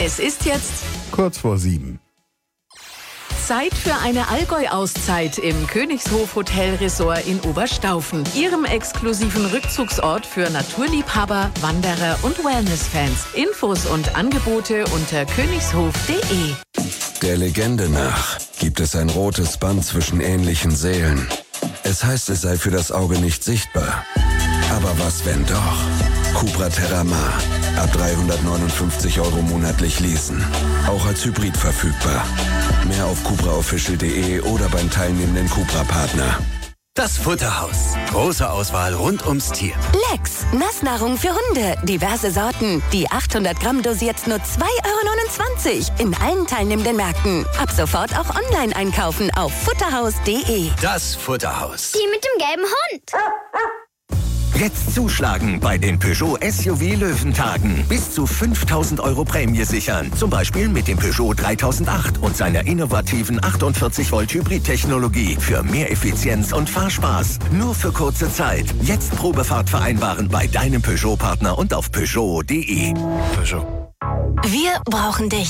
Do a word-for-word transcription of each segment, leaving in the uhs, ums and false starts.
Es ist jetzt kurz vor sieben. Zeit für eine Allgäu-Auszeit im Königshof Hotel Resort in Oberstaufen. Ihrem exklusiven Rückzugsort für Naturliebhaber, Wanderer und Wellness-Fans. Infos und Angebote unter königshof punkt de. Der Legende nach gibt es ein rotes Band zwischen ähnlichen Seelen. Es heißt, es sei für das Auge nicht sichtbar. Aber was, wenn doch? Cupra Terramar. Ab dreihundertneunundfünfzig Euro monatlich leasen. Auch als Hybrid verfügbar. Mehr auf cupra official punkt de oder beim teilnehmenden Cupra-Partner. Das Futterhaus. Große Auswahl rund ums Tier. Lex, Nassnahrung für Hunde. Diverse Sorten. Die achthundert Gramm dosiert nur zwei Euro neunundzwanzig. In allen teilnehmenden Märkten. Ab sofort auch online einkaufen auf futterhaus punkt de. Das Futterhaus. Die mit dem gelben Hund. Jetzt zuschlagen bei den Peugeot S U V Löwentagen. Bis zu fünftausend Euro Prämie sichern. Zum Beispiel mit dem Peugeot dreitausendacht und seiner innovativen achtundvierzig Volt Hybrid-Technologie für mehr Effizienz und Fahrspaß. Nur für kurze Zeit. Jetzt Probefahrt vereinbaren bei deinem Peugeot-Partner und auf peugeot punkt de. Peugeot. Wir brauchen dich.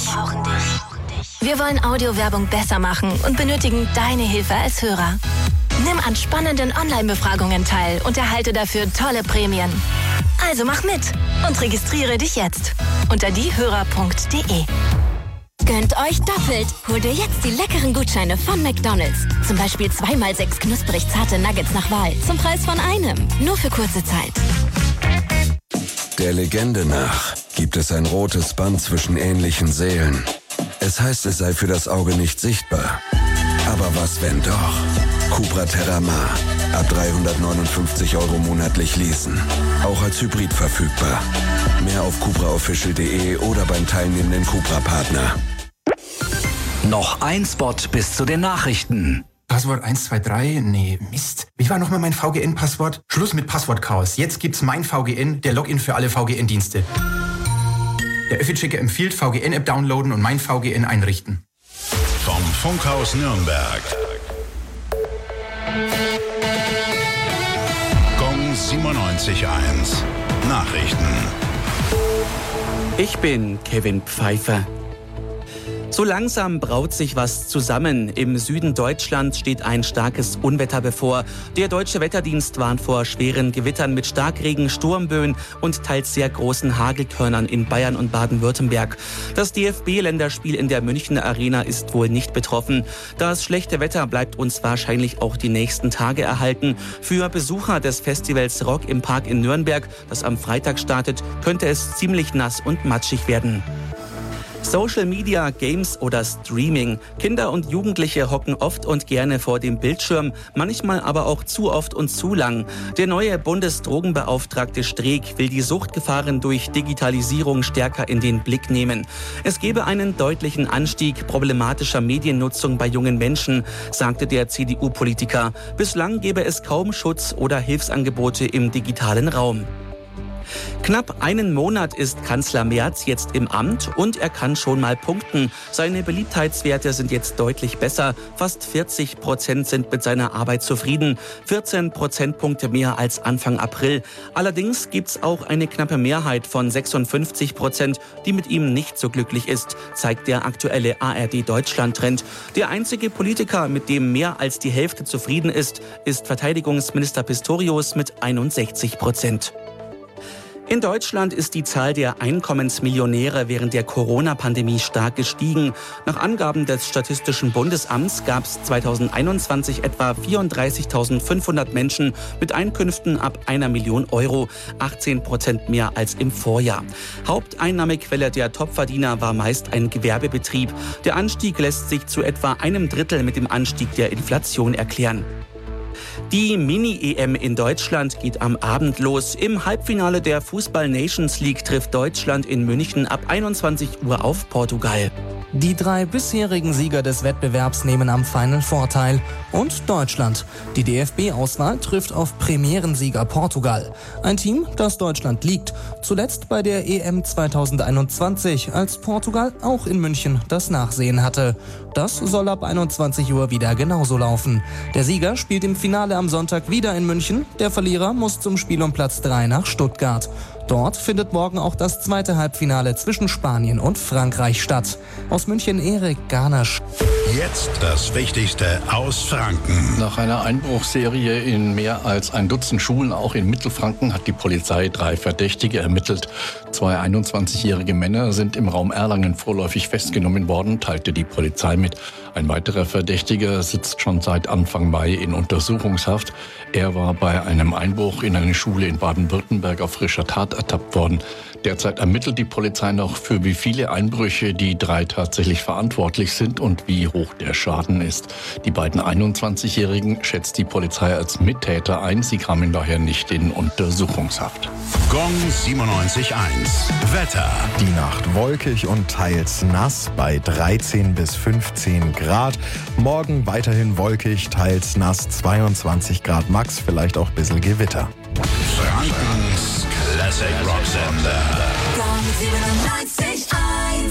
Wir wollen Audiowerbung besser machen und benötigen deine Hilfe als Hörer. Nimm an spannenden Online-Befragungen teil und erhalte dafür tolle Prämien. Also mach mit und registriere dich jetzt unter diehörer punkt de. Gönnt euch doppelt. Hol dir jetzt die leckeren Gutscheine von McDonald's. Zum Beispiel zweimal sechs knusprig zarte Nuggets nach Wahl. Zum Preis von einem. Nur für kurze Zeit. Der Legende nach gibt es ein rotes Band zwischen ähnlichen Seelen. Es heißt, es sei für das Auge nicht sichtbar. Aber was, wenn doch? Cupra Terramar. Ab dreihundertneunundfünfzig Euro monatlich leasen. Auch als Hybrid verfügbar. Mehr auf cupra official punkt de oder beim teilnehmenden Cupra-Partner. Noch ein Spot bis zu den Nachrichten. Passwort eins zwei drei? Nee, Mist. Wie war nochmal mein V G N-Passwort? Schluss mit Passwortchaos. Jetzt gibt's mein V G N, der Login für alle V G N-Dienste. Der Öffi-Checker empfiehlt V G N-App downloaden und mein V G N einrichten. Vom Funkhaus Nürnberg. Gong siebenundneunzig Komma eins. Nachrichten. Ich bin Kevin Pfeiffer. So langsam braut sich was zusammen. Im Süden Deutschlands steht ein starkes Unwetter bevor. Der Deutsche Wetterdienst warnt vor schweren Gewittern mit Starkregen, Sturmböen und teils sehr großen Hagelkörnern in Bayern und Baden-Württemberg. Das D F B-Länderspiel in der Münchner Arena ist wohl nicht betroffen. Das schlechte Wetter bleibt uns wahrscheinlich auch die nächsten Tage erhalten. Für Besucher des Festivals Rock im Park in Nürnberg, das am Freitag startet, könnte es ziemlich nass und matschig werden. Social Media, Games oder Streaming. Kinder und Jugendliche hocken oft und gerne vor dem Bildschirm, manchmal aber auch zu oft und zu lang. Der neue Bundesdrogenbeauftragte Streeck will die Suchtgefahren durch Digitalisierung stärker in den Blick nehmen. Es gebe einen deutlichen Anstieg problematischer Mediennutzung bei jungen Menschen, sagte der C D U-Politiker. Bislang gebe es kaum Schutz oder Hilfsangebote im digitalen Raum. Knapp einen Monat ist Kanzler Merz jetzt im Amt und er kann schon mal punkten. Seine Beliebtheitswerte sind jetzt deutlich besser. Fast vierzig Prozent sind mit seiner Arbeit zufrieden. vierzehn Prozentpunkte mehr als Anfang April. Allerdings gibt's auch eine knappe Mehrheit von sechsundfünfzig Prozent, die mit ihm nicht so glücklich ist, zeigt der aktuelle A R D-Deutschland-Trend. Der einzige Politiker, mit dem mehr als die Hälfte zufrieden ist, ist Verteidigungsminister Pistorius mit einundsechzig Prozent. In Deutschland ist die Zahl der Einkommensmillionäre während der Corona-Pandemie stark gestiegen. Nach Angaben des Statistischen Bundesamts gab es zweitausendeinundzwanzig etwa vierunddreißigtausendfünfhundert Menschen mit Einkünften ab einer Million Euro, achtzehn Prozent mehr als im Vorjahr. Haupteinnahmequelle der Topverdiener war meist ein Gewerbebetrieb. Der Anstieg lässt sich zu etwa einem Drittel mit dem Anstieg der Inflation erklären. Die Mini-E M in Deutschland geht am Abend los. Im Halbfinale der Fußball-Nations League trifft Deutschland in München ab einundzwanzig Uhr auf Portugal. Die drei bisherigen Sieger des Wettbewerbs nehmen am Final Four teil. Und Deutschland. Die D F B-Auswahl trifft auf Premierensieger Portugal. Ein Team, das Deutschland liegt. Zuletzt bei der E M zweitausendeinundzwanzig, als Portugal auch in München das Nachsehen hatte. Das soll ab einundzwanzig Uhr wieder genauso laufen. Der Sieger spielt im Finale am Sonntag wieder in München. Der Verlierer muss zum Spiel um Platz drei nach Stuttgart. Dort findet morgen auch das zweite Halbfinale zwischen Spanien und Frankreich statt. Aus München Erik Garnasch. Jetzt das Wichtigste aus Franken. Nach einer Einbruchsserie in mehr als ein Dutzend Schulen, auch in Mittelfranken, hat die Polizei drei Verdächtige ermittelt. Zwei einundzwanzigjährige Männer sind im Raum Erlangen vorläufig festgenommen worden, teilte die Polizei mit. Ein weiterer Verdächtiger sitzt schon seit Anfang Mai in Untersuchungshaft. Er war bei einem Einbruch in eine Schule in Baden-Württemberg auf frischer Tat ertappt worden. Derzeit ermittelt die Polizei noch, für wie viele Einbrüche die drei tatsächlich verantwortlich sind und wie hoch der Schaden ist. Die beiden einundzwanzigjährigen schätzt die Polizei als Mittäter ein. Sie kamen daher nicht in Untersuchungshaft. Gong siebenundneunzig Komma eins. Wetter. Die Nacht wolkig und teils nass bei dreizehn bis fünfzehn Grad. Morgen weiterhin wolkig, teils nass, zweiundzwanzig Grad max, vielleicht auch ein bisschen Gewitter. Frankens Classic Rock Sender. Gong siebenundneunzig Komma eins.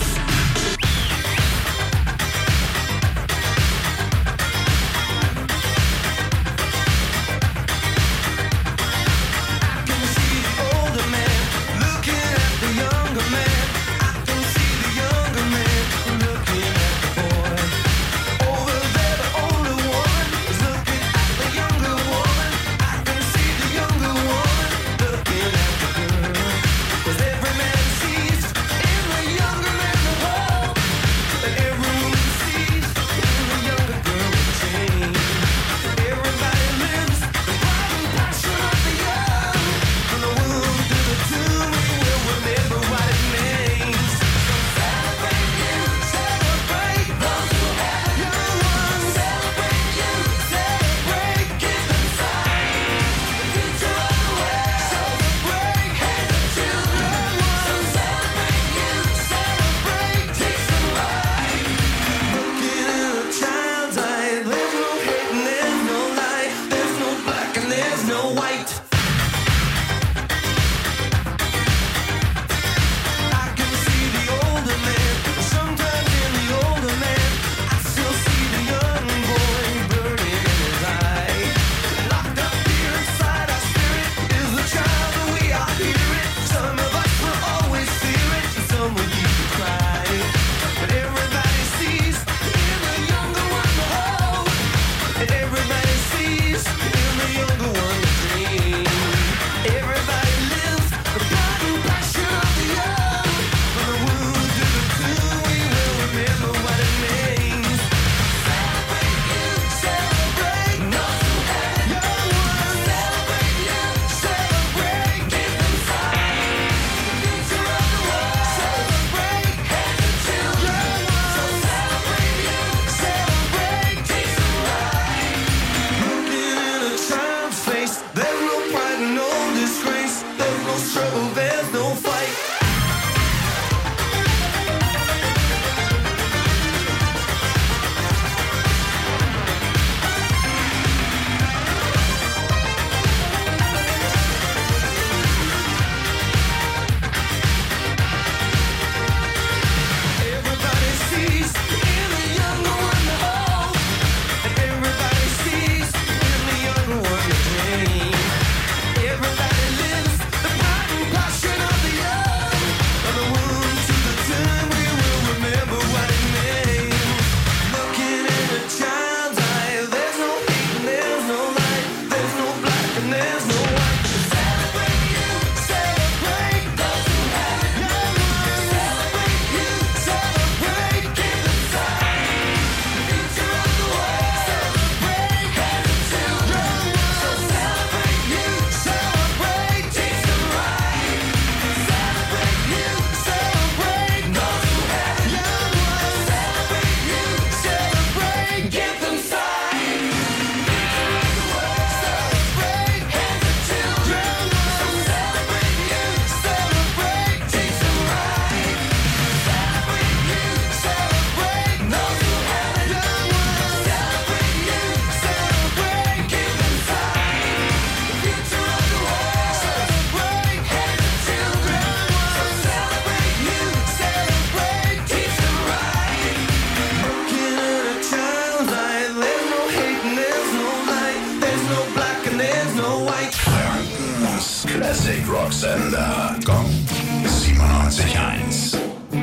Classic Rock Sender. Gong siebenundneunzig Komma eins.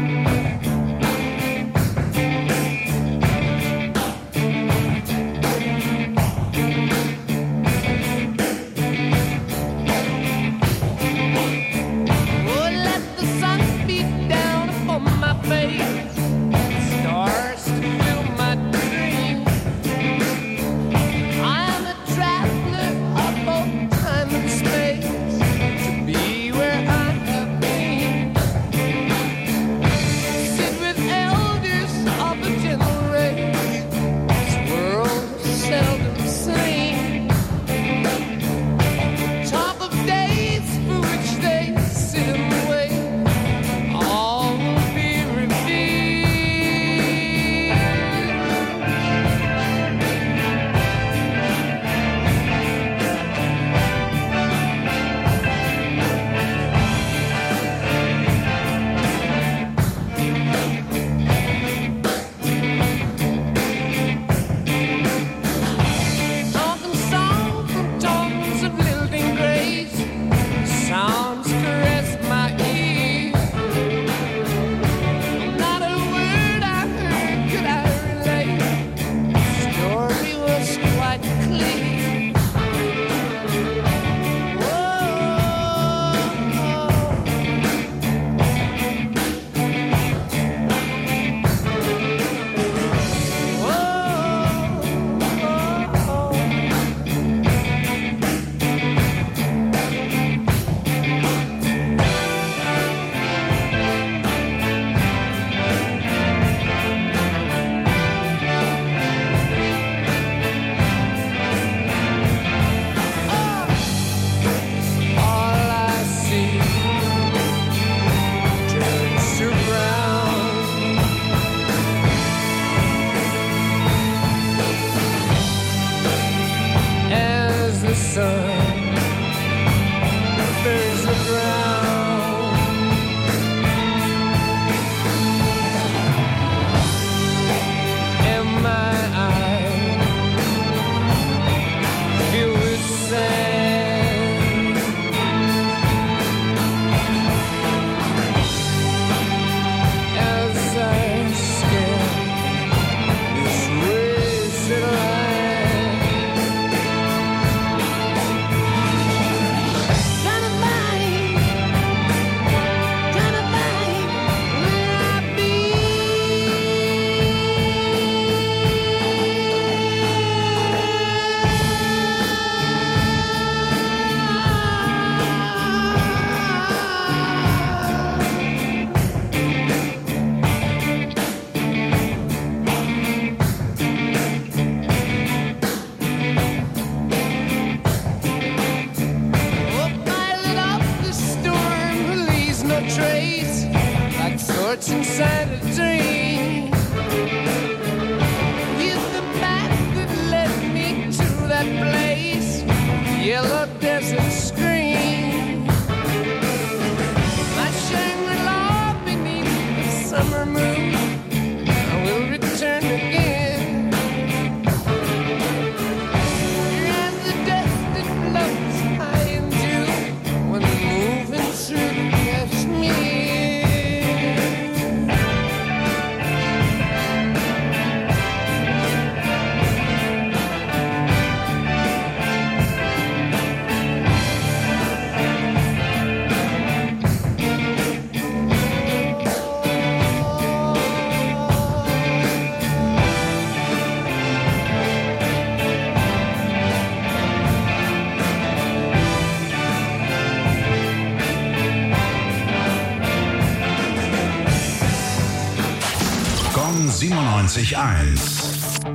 siebenundneunzig Komma eins.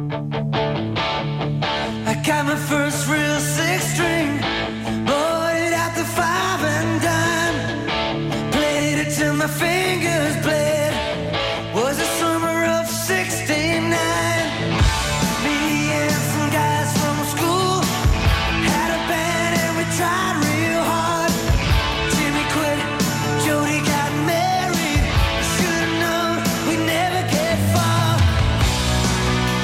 I got my first real six string, bought it at the five and dime, played it till my fingers bled. Was the summer of sixty-nine. Me and some guys from school had a band and we tried real hard. Jimmy quit, Jody got married. Should've known we'd never get far.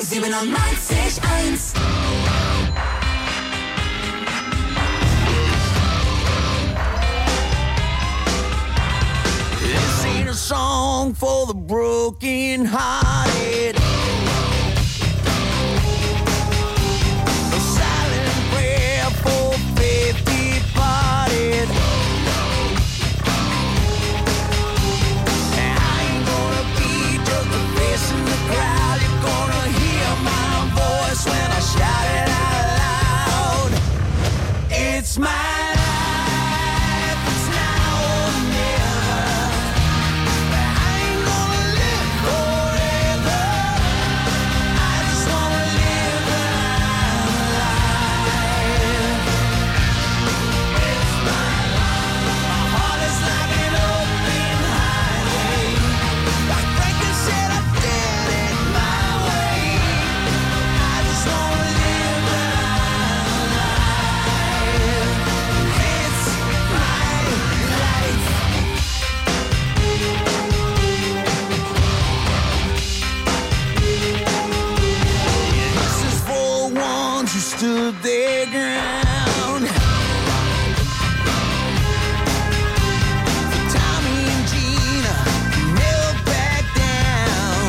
siebenundneunzig Komma eins. This ain't a song for the broken hearted. A silent prayer for faith departed. And I ain't gonna be just a face in the crowd. You're gonna hear my voice when I shout it out loud. It's my life, it's now or never. I ain't gonna live forever. I just wanna live my life. It's my life. My heart is like an open highway. Like Franklin said, I did it my way. I just wanna live my life. It's my life. This is for the ones who stood their ground. For Tommy and Gina, who never backed down.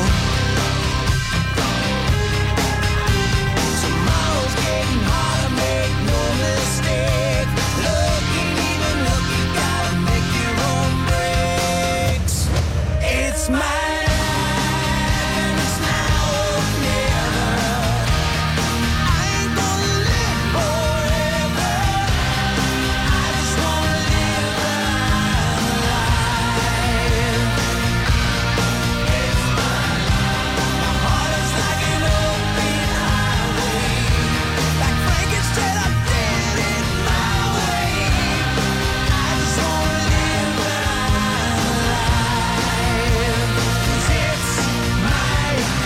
Tomorrow's getting harder, make no mistake. Look, ain't even look, you gotta make your own breaks. It's my life, and it's now or never. I ain't gonna live forever. I just wanna live my life. It's my life. My heart is like an open highway. Like Frankenstein, I did it my way. I just wanna live my life. 'Cause it's my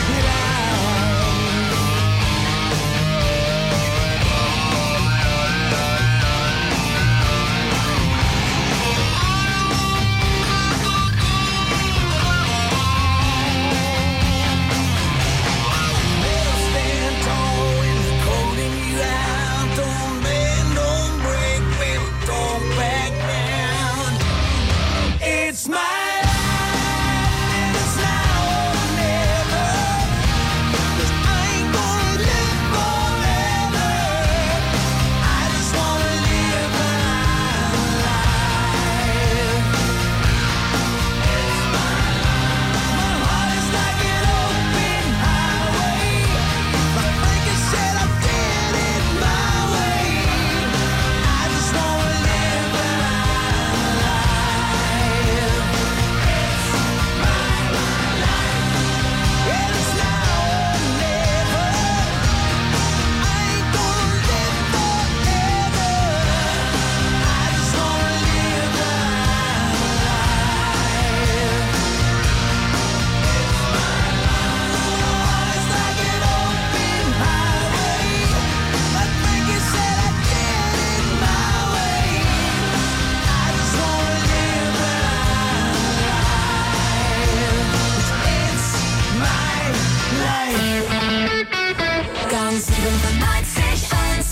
Never stand tall when they're calling you out. Don't bend, don't break, baby, don't back down. It's my life, and it's now or never. 'Cause I ain't gonna live forever. I just wanna live my life. It's my life. My heart is like an open highway. Like Frankie said, I did it my way. I just wanna live my life. It's my life. And it's now or never. I ain't gonna live forever. I just wanna live my life. It's like an open highway. Like Frankie said, I did it my way. I just wanna live my life. It's my life. Gang siebenundneunzig Komma eins.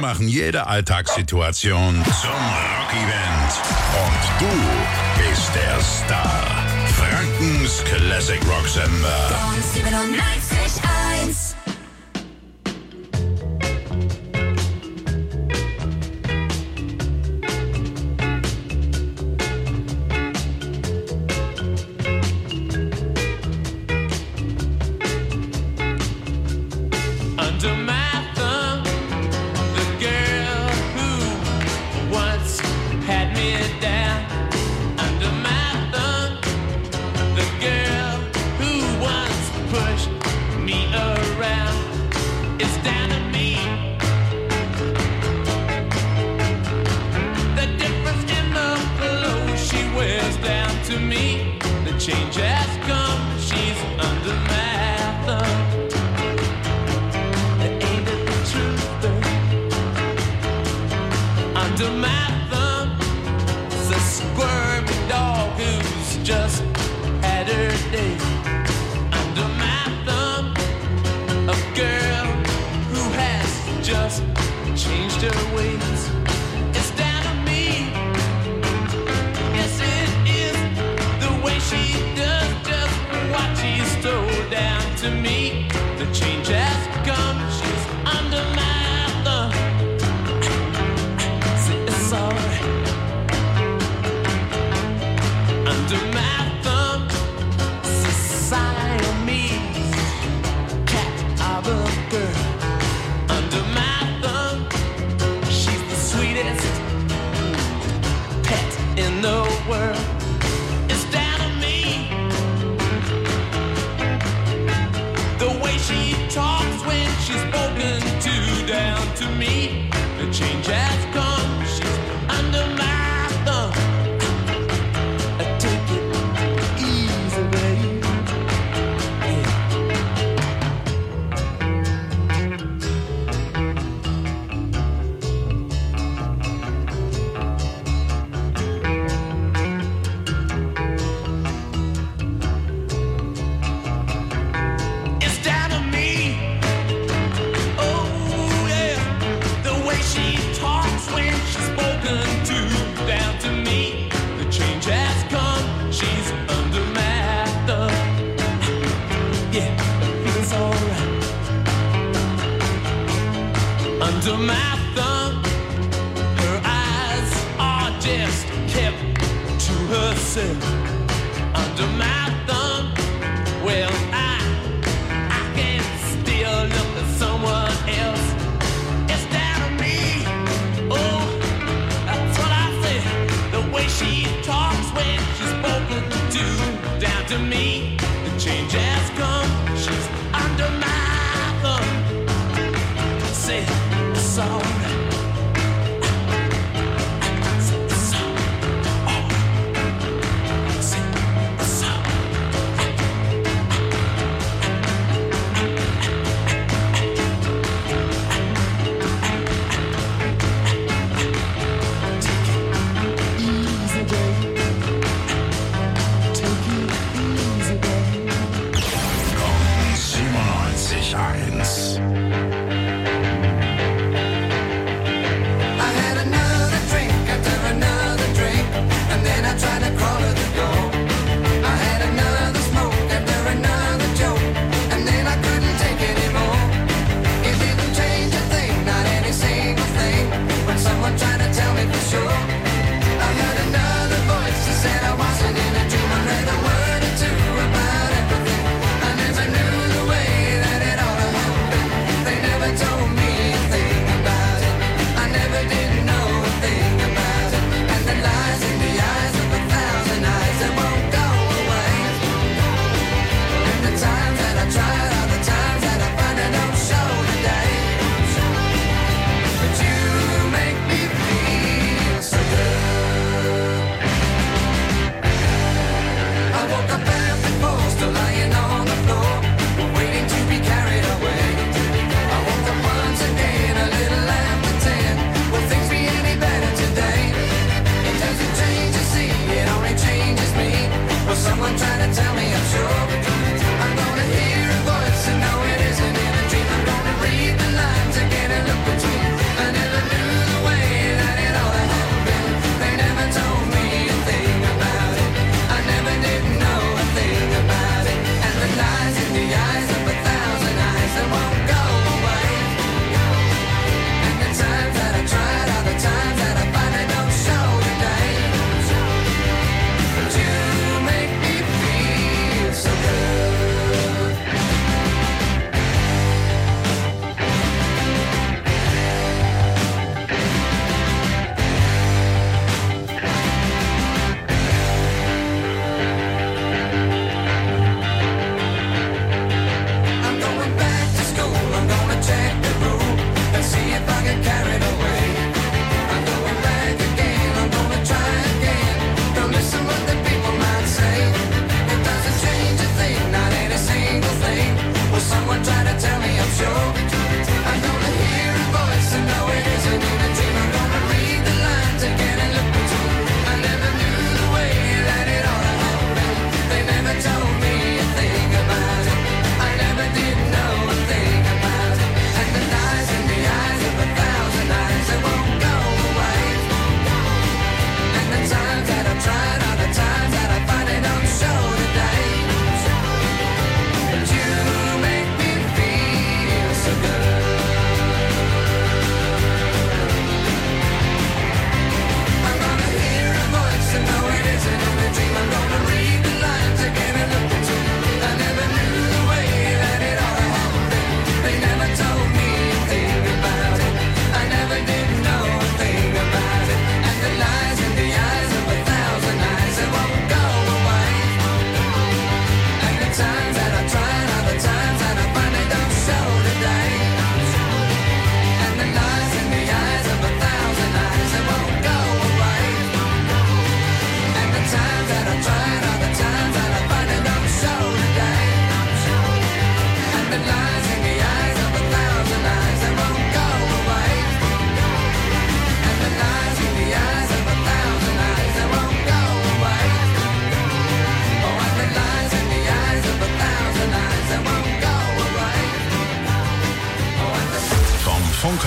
machen jede Alltagssituation zum Rock-Event. Und du bist der Star. Frankens Classic Rock Sender. siebenundneunzig eins. Under my thumb, the girl who once had me down. Under my thumb, the girl who once pushed me around is down to me. The difference in the clothes she wears down to me. The change has come, she's under my thumb. Under my thumb, it's a squirmy dog who's just had her day. Under my thumb, a girl who has just changed her ways. It's down to me. Yes, it is the way she does just what she's told down to me. The change has come, she's under my thumb. Under my thumb, Siamese cat of a girl. Under my thumb, she's the sweetest pet in the world. It's down to me. The way she talks when she's spoken to down to me. The change has come, she's under my thumb. Take it easy, baby. It's down to me. Oh yeah, the way she talks when she's spoken to down to me. The change has come, she's under my thumb. Yeah, it feels alright. Under my thumb, her eyes are just kept to herself. Under my thumb, well I, I can still look at someone else. It's down to me. Oh, that's what I said. The way she talks when she's spoken to down to me. The change has come, she's under my thumb. Say it's alright. It's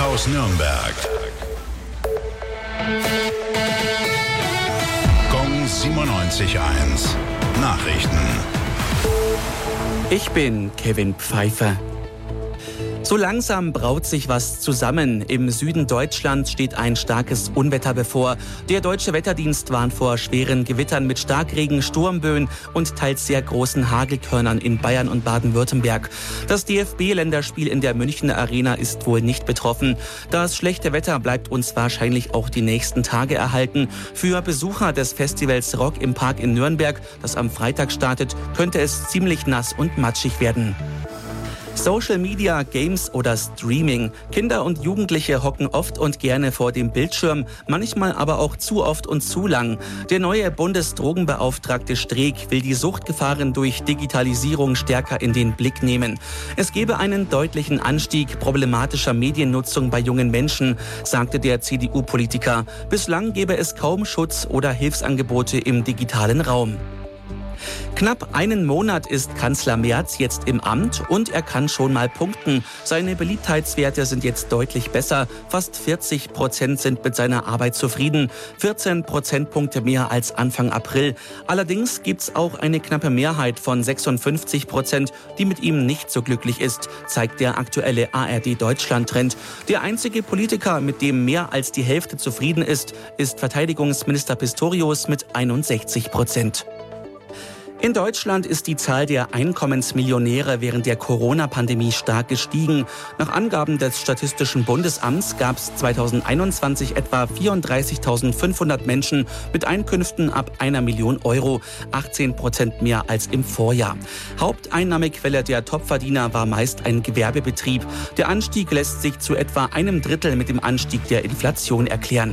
aus Nürnberg. Gong siebenundneunzig Komma eins. Nachrichten. Ich bin Kevin Pfeiffer. So langsam braut sich was zusammen. Im Süden Deutschlands steht ein starkes Unwetter bevor. Der Deutsche Wetterdienst warnt vor schweren Gewittern mit Starkregen, Sturmböen und teils sehr großen Hagelkörnern in Bayern und Baden-Württemberg. Das D F B-Länderspiel in der Münchner Arena ist wohl nicht betroffen. Das schlechte Wetter bleibt uns wahrscheinlich auch die nächsten Tage erhalten. Für Besucher des Festivals Rock im Park in Nürnberg, das am Freitag startet, könnte es ziemlich nass und matschig werden. Social Media, Games oder Streaming. Kinder und Jugendliche hocken oft und gerne vor dem Bildschirm, manchmal aber auch zu oft und zu lang. Der neue Bundesdrogenbeauftragte Streeck will die Suchtgefahren durch Digitalisierung stärker in den Blick nehmen. Es gebe einen deutlichen Anstieg problematischer Mediennutzung bei jungen Menschen, sagte der C D U-Politiker. Bislang gebe es kaum Schutz oder Hilfsangebote im digitalen Raum. Knapp einen Monat ist Kanzler Merz jetzt im Amt und er kann schon mal punkten. Seine Beliebtheitswerte sind jetzt deutlich besser. Fast vierzig Prozent sind mit seiner Arbeit zufrieden. vierzehn Prozentpunkte mehr als Anfang April. Allerdings gibt's auch eine knappe Mehrheit von sechsundfünfzig Prozent, die mit ihm nicht so glücklich ist, zeigt der aktuelle A R D-Deutschland-Trend. Der einzige Politiker, mit dem mehr als die Hälfte zufrieden ist, ist Verteidigungsminister Pistorius mit einundsechzig Prozent. In Deutschland ist die Zahl der Einkommensmillionäre während der Corona-Pandemie stark gestiegen. Nach Angaben des Statistischen Bundesamts gab es zweitausendeinundzwanzig etwa vierunddreißigtausendfünfhundert Menschen mit Einkünften ab einer Million Euro, achtzehn Prozent mehr als im Vorjahr. Haupteinnahmequelle der Topverdiener war meist ein Gewerbebetrieb. Der Anstieg lässt sich zu etwa einem Drittel mit dem Anstieg der Inflation erklären.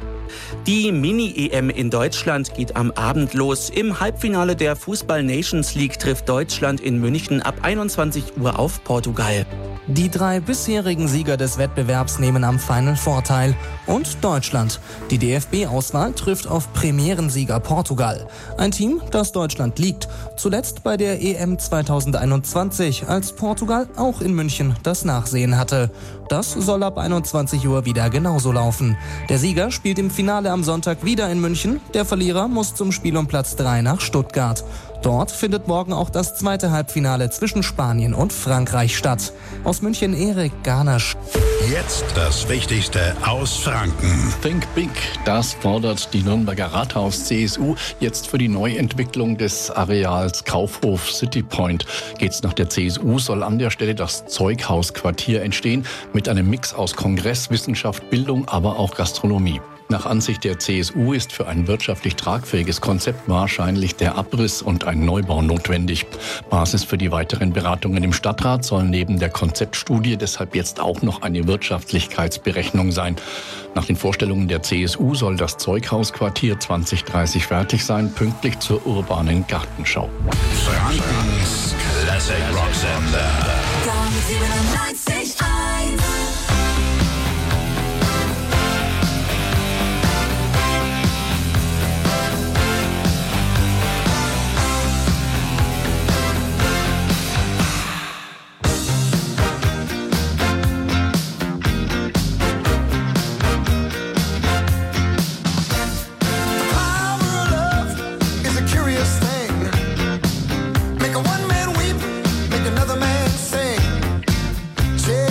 Die Mini-E M in Deutschland geht am Abend los. Im Halbfinale der Fußball-Nations League trifft Deutschland in München ab einundzwanzig Uhr auf Portugal. Die drei bisherigen Sieger des Wettbewerbs nehmen am Final Four teil. Und Deutschland. Die D F B-Auswahl trifft auf Premierensieger Portugal. Ein Team, das Deutschland liegt. Zuletzt bei der E M zweitausendeinundzwanzig, als Portugal auch in München das Nachsehen hatte. Das soll ab einundzwanzig Uhr wieder genauso laufen. Der Sieger spielt im Finale am Sonntag wieder in München. Der Verlierer muss zum Spiel um Platz drei nach Stuttgart. Dort findet morgen auch das zweite Halbfinale zwischen Spanien und Frankreich statt. Aus München Erik Garnasch. Jetzt das Wichtigste aus Franken. Think Big, das fordert die Nürnberger Rathaus-C S U. Jetzt für die Neuentwicklung des Areals Kaufhof City Point. Geht's nach der C S U, soll an der Stelle das Zeughausquartier entstehen mit einem Mix aus Kongress, Wissenschaft, Bildung, aber auch Gastronomie. Nach Ansicht der C S U ist für ein wirtschaftlich tragfähiges Konzept wahrscheinlich der Abriss und ein Neubau notwendig. Basis für die weiteren Beratungen im Stadtrat soll neben der Konzeptstudie deshalb jetzt auch noch eine Wirtschaftlichkeitsberechnung sein. Nach den Vorstellungen der C S U soll das Zeughausquartier zwanzig dreißig fertig sein, pünktlich zur urbanen Gartenschau. Frankens Classic Rock Sender. Gong siebenundneunzig Komma eins. Make a one man weep, make another man sing.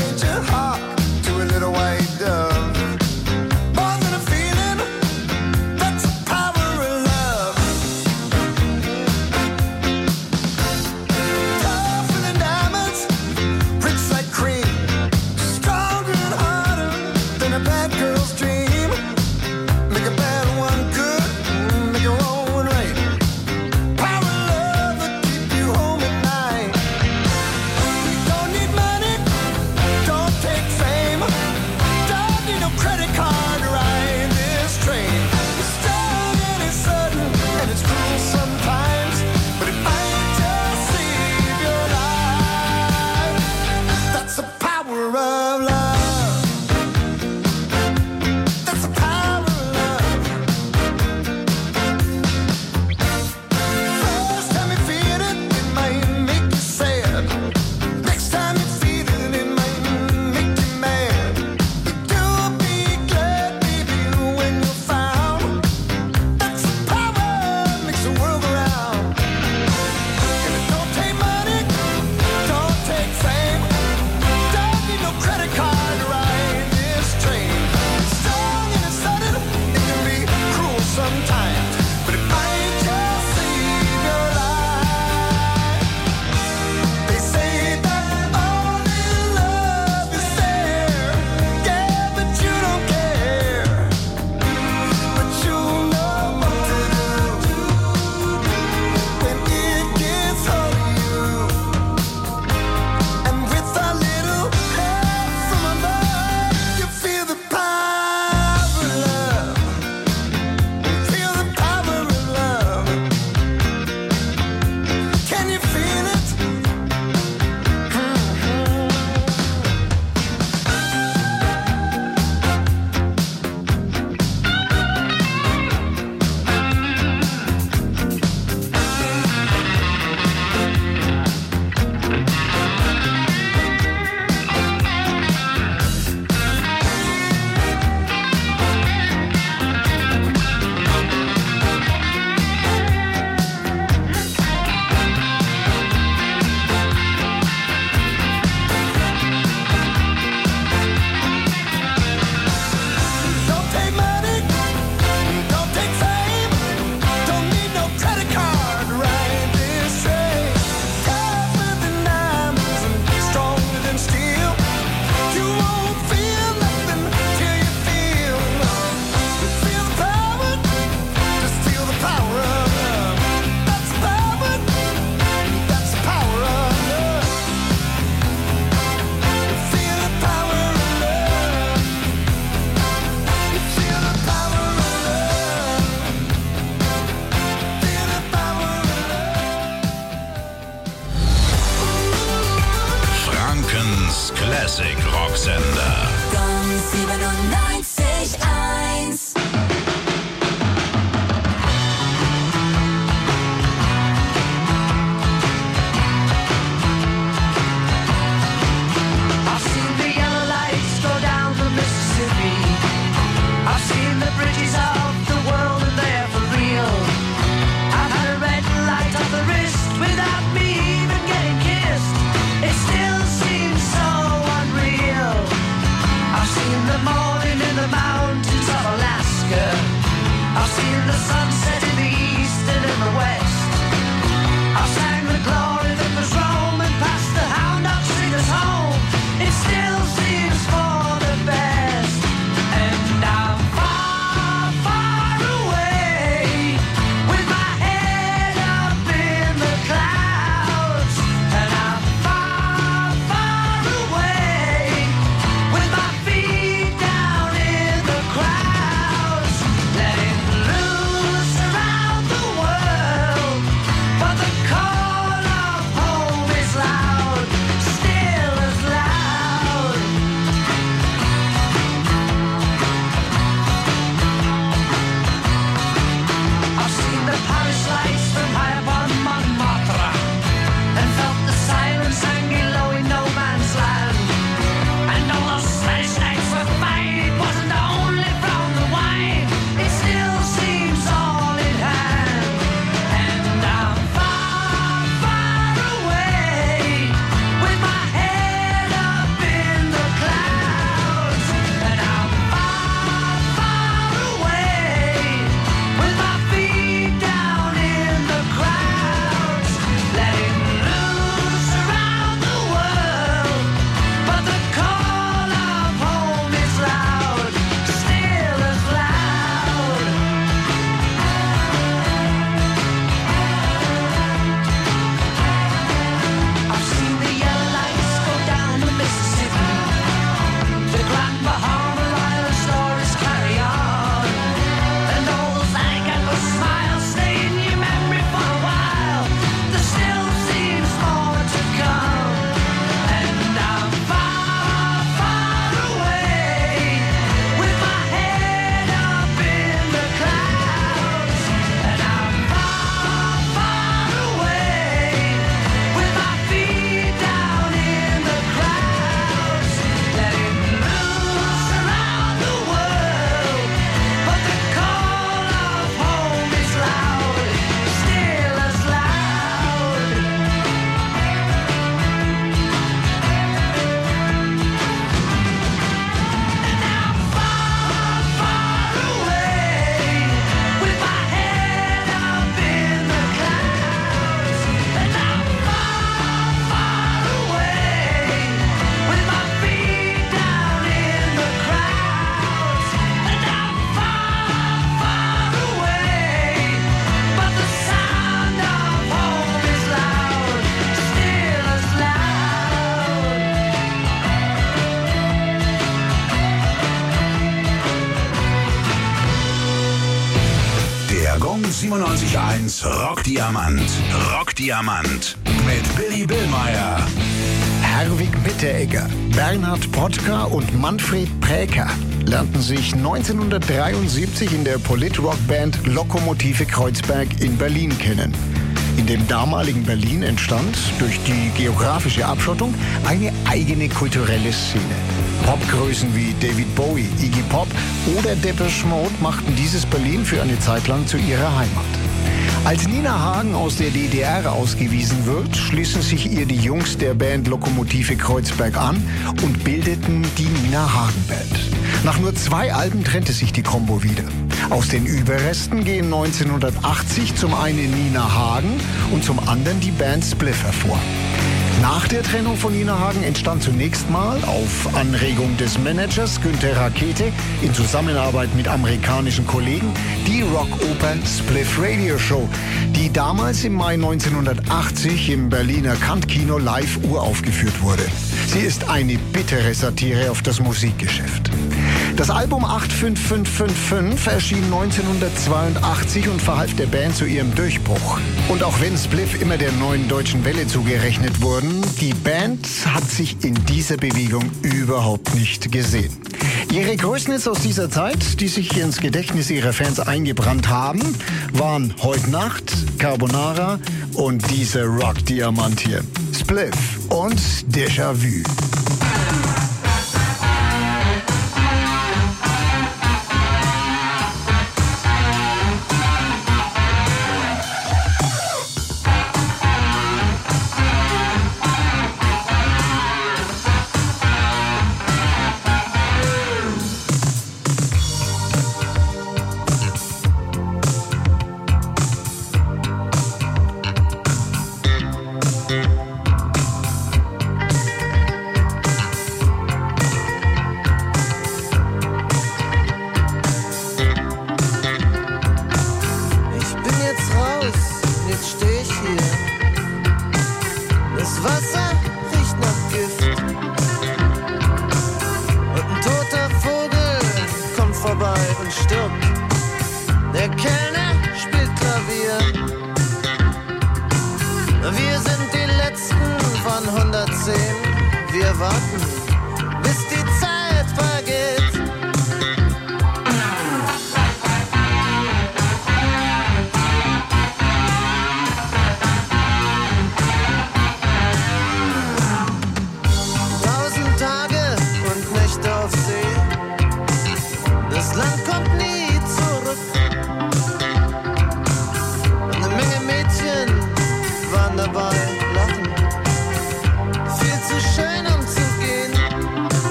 Der Gong siebenundneunzig Komma eins Rockdiamant. Rockdiamant mit Billy Billmeyer. Herwig Mitteregger, Bernhard Pottka und Manfred Präker lernten sich neunzehnhundertdreiundsiebzig in der Polit-Rock-Band Lokomotive Kreuzberg in Berlin kennen. In dem damaligen Berlin entstand durch die geografische Abschottung eine eigene kulturelle Szene. Popgrößen wie David Bowie, Iggy Pop oder Depeche Mode machten dieses Berlin für eine Zeit lang zu ihrer Heimat. Als Nina Hagen aus der D D R ausgewiesen wird, schließen sich ihr die Jungs der Band Lokomotive Kreuzberg an und bildeten die Nina Hagen Band. Nach nur zwei Alben trennte sich die Combo wieder. Aus den Überresten gehen neunzehnhundertachtzig zum einen Nina Hagen und zum anderen die Band Spliff hervor. Nach der Trennung von Nina Hagen entstand zunächst mal auf Anregung des Managers Günther Rakete in Zusammenarbeit mit amerikanischen Kollegen die Rockoper Spliff Radio Show, die damals im Mai neunzehnhundertachtzig im Berliner Kant-Kino live uraufgeführt wurde. Sie ist eine bittere Satire auf das Musikgeschäft. Das Album acht fünf fünf fünf fünf erschien neunzehnhundertzweiundachtzig und verhalf der Band zu ihrem Durchbruch. Und auch wenn Spliff immer der neuen deutschen Welle zugerechnet wurden, die Band hat sich in dieser Bewegung überhaupt nicht gesehen. Ihre größten Hits aus dieser Zeit, die sich ins Gedächtnis ihrer Fans eingebrannt haben, waren Heut Nacht, Carbonara und dieser Rockdiamant hier. Spliff und Déjà-vu.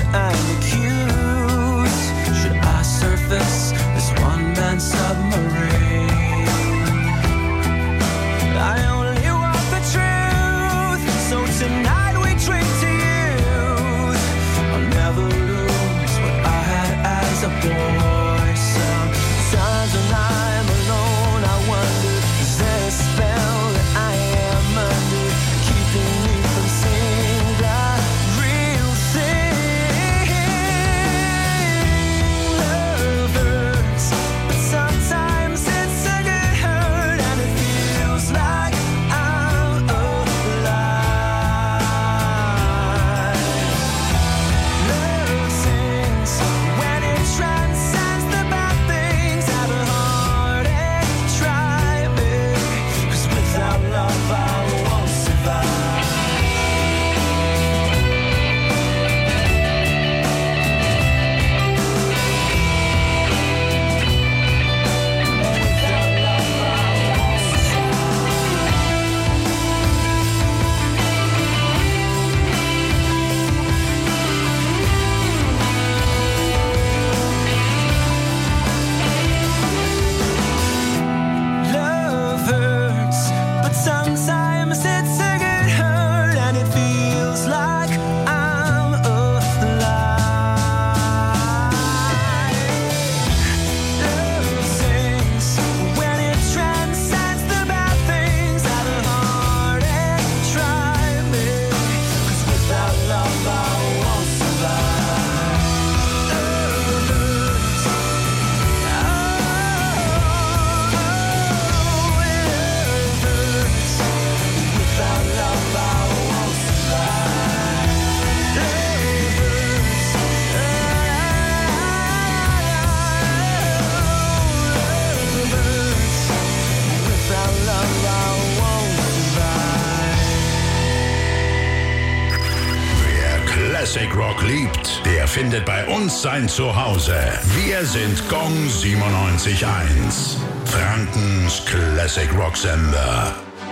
I'm accused. Should I surface this one-man submarine? I only want the truth, so tonight we drink to youth. I'll never lose what I had as a boy. Sometimes when I'm alone, I wonder, is there a spell that I am under, keeping me from seeing the real thing? Love hurts, but sometimes it's a good hurt, and it feels like I'm alive. Love sings when it transcends the bad things. Have a heartache, try me, 'cause without love I won't survive. Without love I won't Love hurts, but sometimes it's a good hurt, and it feels like I'm alive. Love sings when it transcends the bad things. Have a heartache, try me, 'cause without love I won't survive. Love hurts. Without love I won't survive. Without love I won't survive. Wer Classic Rock liebt, der findet bei uns sein Zuhause. Wir sind Gong siebenundneunzig Komma eins. Frankens Classic Rock Sender.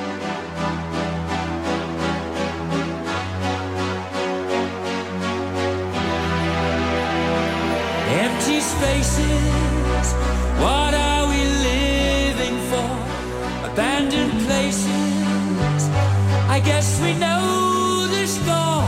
Empty spaces, what are we living for? Abandoned places, I guess we know the score.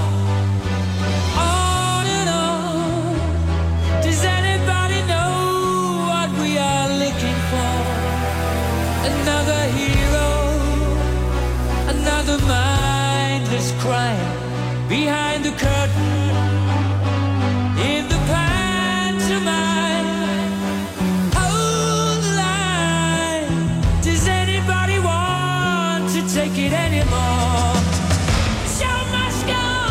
On and on, does anybody know what we are looking for? Another hero, another mindless crime behind the curtain. In the pantomime, hold the line. Does anybody want to take it anymore? The show must go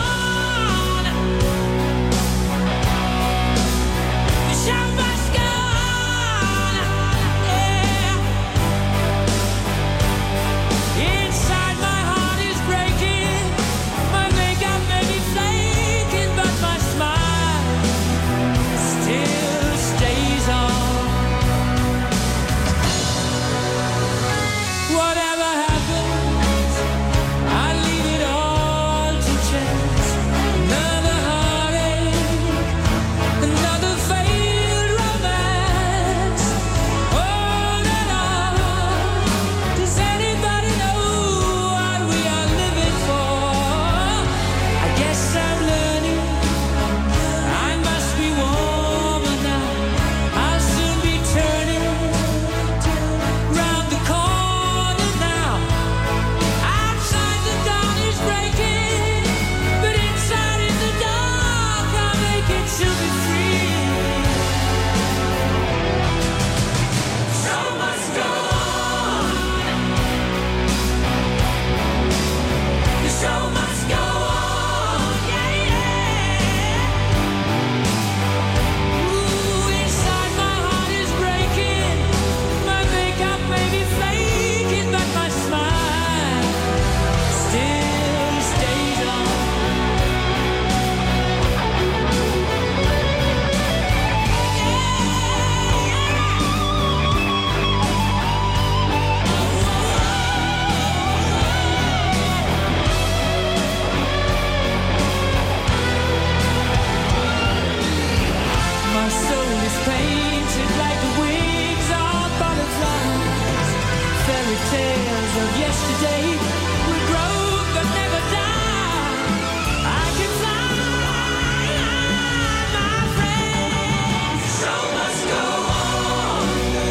yesterday. We grow but never die. I can fly, my friend. So must go on.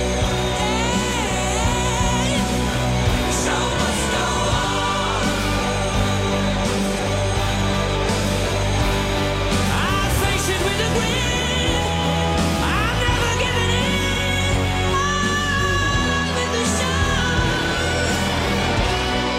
So must go on. I face it with a grin. I'm never giving in. I'm in the sun.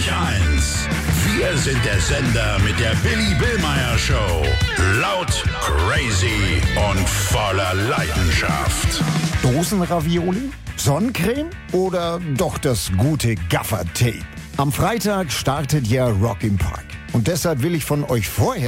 eins. Wir sind der Sender mit der Billy Billmeyer Show. Laut, crazy und voller Leidenschaft. Dosenravioli? Sonnencreme? Oder doch das gute Gaffer-Tape? Am Freitag startet ja Rock im Park. Und deshalb will ich von euch vorher